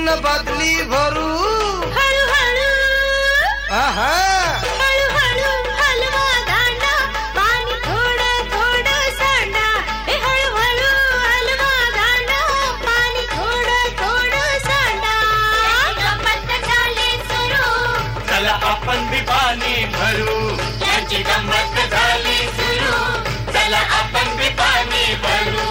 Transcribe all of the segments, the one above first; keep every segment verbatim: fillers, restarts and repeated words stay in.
गिन्न बादली भरू हळू हळू आहा हळू हळू हलवा दांडा पाणी थोडं थोडं सांडा हे हळू हळू हलवा दांडा पाणी थोडं थोडं सांडा गंमत झाली सुरू चला आपण भी पाणी भरू याची गंमत झाली सुरू चला आपण भी पाणी भरू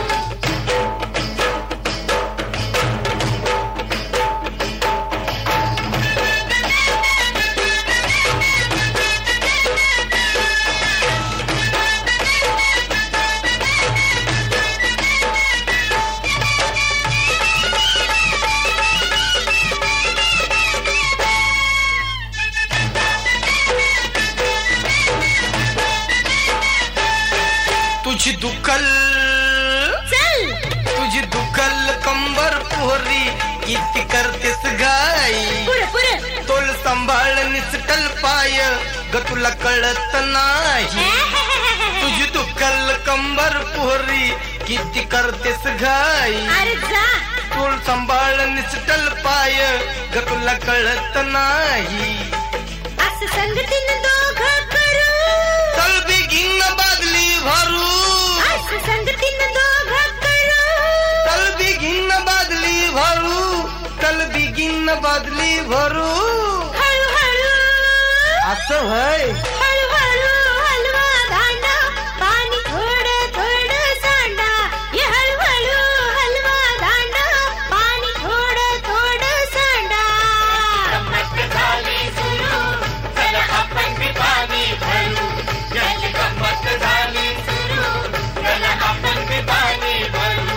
तुझी दुकल चल तुझी दुकल कंबर पोहरी किती करतेस गाई पुढे पुढे तोल सांभाळ निसटल पाय ग तुला कळत नाही तुझी दुकल कंबर पोहरी किती करतेस गाई अरे जा तोल सांभाळ निसटल पाय ग तुला कळत नाही असं संगतीनं दोघं करू चल बिगिन बादली भरू असं संगतीनं दोघं करू चल बिगिन बादली भरू चल बिगिन बादली भरू हळू हळू असं होय हळू हळू हलवा दांडा पाणी थोडं थोडं सांडा ये हळू हळू हलवा दांडा पाणी थोडं थोडं सांडा गंमत झाली सुरू चला आपण भी पाणी भरू याची गंमत झाली सुरू चला आपण भी पाणी भरू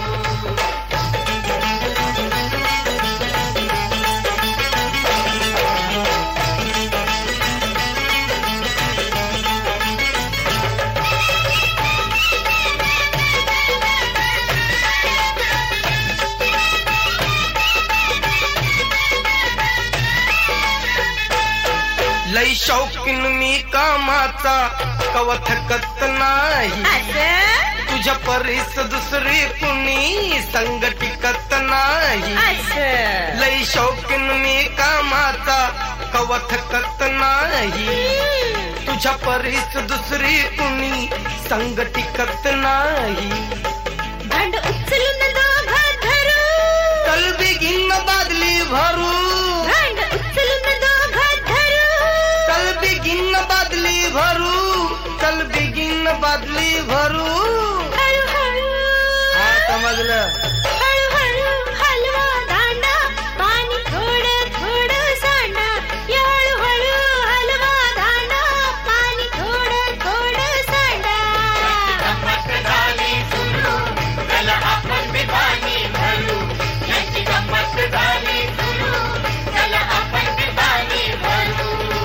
लई शौकीन मी कामाचा कव थकत नाही असं तुझ्या परीस दुसरी कुणी संग टिकत नाही असं लई शौकीन मी कामाचा कव थकत नाही तुझ्या परीस दुसरी कुणी संग टिकत नाही भांड उचलून दोघं धरू चल बिगिन बादली भरू भांड उचलून दोघं धरू चल बिगिन बादली भरू चल बिगिन बादली भरू हळू हळू हा समजलं हळू हळू हलवा दांडा पाणी थोडं थोडं सांडा या हळू हळू हलवा दांडा पाणी थोडं थोडं सांडा गंमत झाली सुरू चला आपण भी पाणी भरू याची गंमत झाली सुरू चला आपण भी पाणी भरू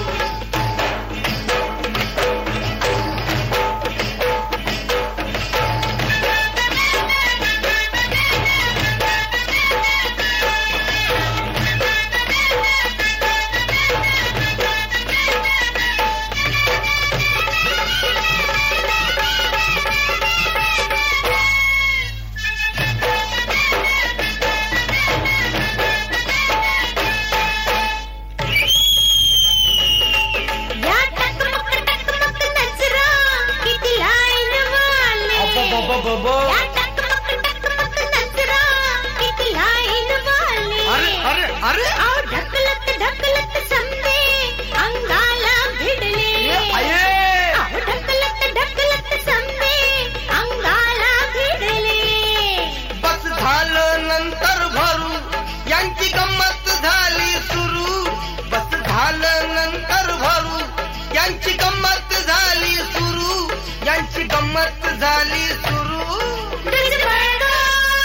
या टकमक टकमक नजरा किती लाईन वाले अबबबबब. या टकमक टकमक नजरा किती लाईन वाले अरे अरे अरे आओ ढकलत ढकलत समजे अंगाला भिडले ये आये आओ ढकलत ढकलत समजे अंगाला भिडले बस झालं नंतर भरू यांची गंमत झाली सुरू बस झालं नंतर भरू यांची गंमत झाली सुरू यांची गंमत झाली सुरू तुझ भरडो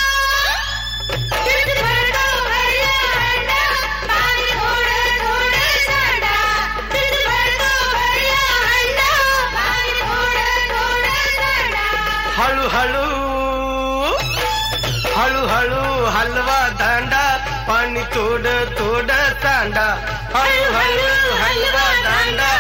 तुझ भरडो हरियाणा पाणी थोडं थोडं सांडा तुझ भरडो हरियाणा पाणी थोडं थोडं सांडा हळूहळू हळूहळू हलवा दांडा पाणी थोडं थोडं सांडा हळूहळू हलवा दांडा